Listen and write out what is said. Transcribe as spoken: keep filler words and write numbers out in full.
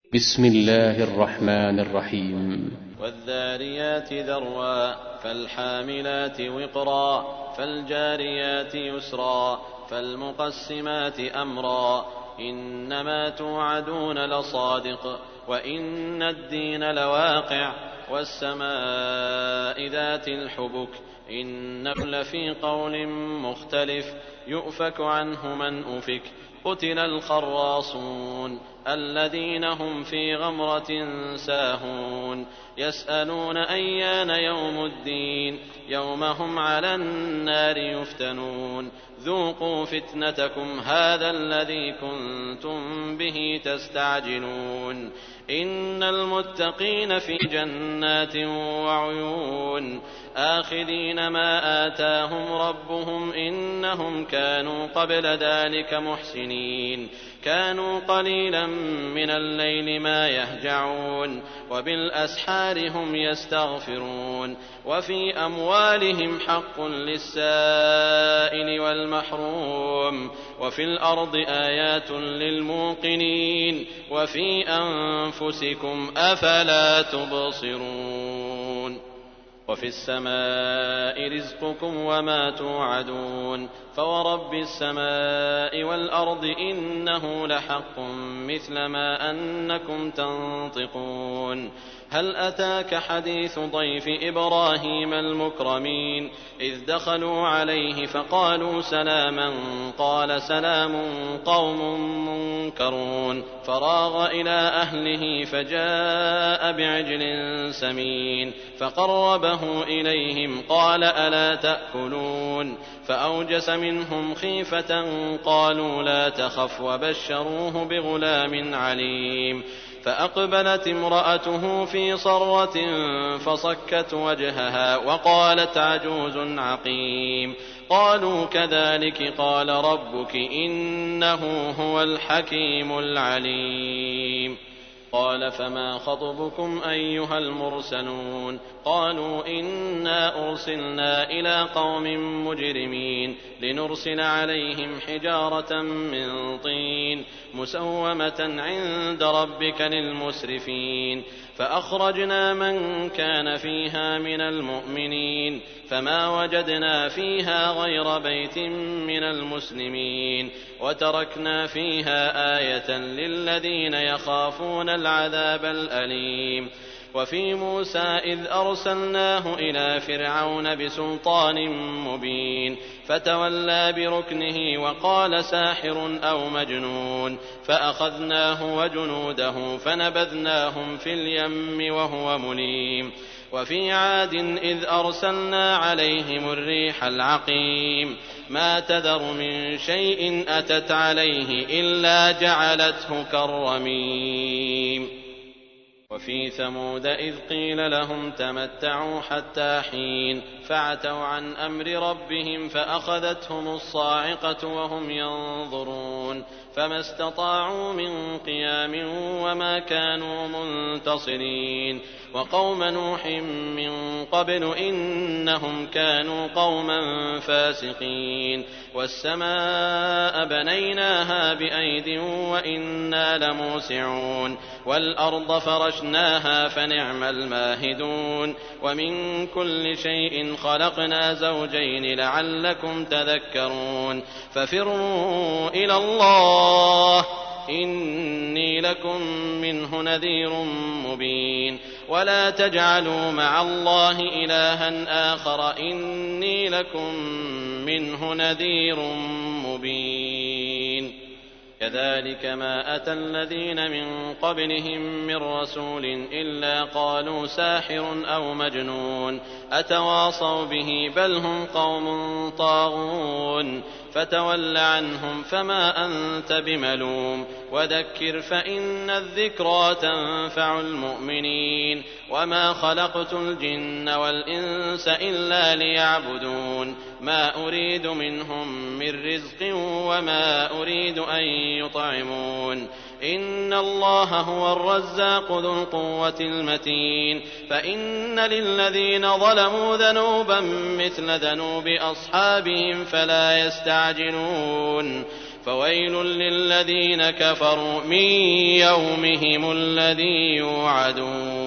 بسم الله الرحمن الرحيم. والذاريات ذروا فالحاملات وقرا فالجاريات يسرا فالمقسمات أمرا إنما توعدون لصادق وإن الدين لواقع والسماء ذات الحبك إنكم لفي قول مختلف يؤفك عنه من أفك قتل الخراصون الذين هم في غمرة ساهون يسألون أيان يوم الدين يوم هم على النار يفتنون ذوقوا فتنتكم هذا الذي كنتم به تستعجلون إن المتقين في جنات وعيون آخذين ما آتاهم ربهم إنهم كانوا قبل ذلك محسنين كانوا قليلا من الليل ما يهجعون وبالأسحار هم يستغفرون وفي أموالهم حق للسائل والمحروم وفي الأرض آيات للموقنين وفي أنفسكم أفلا تبصرون وفي السماء رزقكم وما توعدون فورب السماء والأرض إنه لحق مثل ما أنكم تنطقون هل أتاك حديث ضيف إبراهيم المكرمين إذ دخلوا عليه فقالوا سلاما قال سلام قوم منكرون فراغ إلى أهله فجاء بعجل سمين فقربه إليهم قال ألا تأكلون فأوجس منهم خيفة قالوا لا تخف وبشروه بغلام عليم فأقبلت امرأته في صرة فصكت وجهها وقالت عجوز عقيم قالوا كذلك قال ربك إنه هو الحكيم العليم قال فما خطبكم أيها المرسلون قالوا إنا أرسلنا إلى قوم مجرمين لنرسل عليهم حجارة من طين مسومة عند ربك للمسرفين فأخرجنا من كان فيها من المؤمنين فما وجدنا فيها غير بيت من المسلمين وتركنا فيها آية للذين يخافون العذاب الأليم وفي موسى إذ أرسلناه إلى فرعون بسلطان مبين فتولى بركنه وقال ساحر أو مجنون فأخذناه وجنوده فنبذناهم في اليم وهو مليم وفي عاد إذ أرسلنا عليهم الريح العقيم ما تذر من شيء أتت عليه إلا جعلته كالرميم وفي ثمود إذ قيل لهم تمتعوا حتى حين فعتوا عن أمر ربهم فأخذتهم الصاعقة وهم ينظرون فما استطاعوا من قيام وما كانوا منتصرين وقوم نوح من قبل إنهم كانوا قوما فاسقين والسماء بنيناها بأيد وإنا لموسعون والأرض فرشناها فنعم الماهدون ومن كل شيء خلقنا زوجين لعلكم تذكرون ففروا إلى الله إني لكم منه نذير مبين ولا تجعلوا مع الله إلها آخر إني لكم منه نذير مبين كذلك ما أتى الذين من قبلهم من رسول إلا قالوا ساحر أو مجنون أتواصوا به بل هم قوم طاغون فتول عنهم فما أنت بملوم وذكر فإن الذكرى تنفع المؤمنين وما خلقت الجن والإنس إلا ليعبدون ما أريد منهم من رزق وما أريد أن يطعمون إن الله هو الرزاق ذو القوة المتين فإن للذين ظلموا ذنوبا مثل ذنوب أصحابهم فلا يستعجلون فويل للذين كفروا من يومهم الذي يوعدون.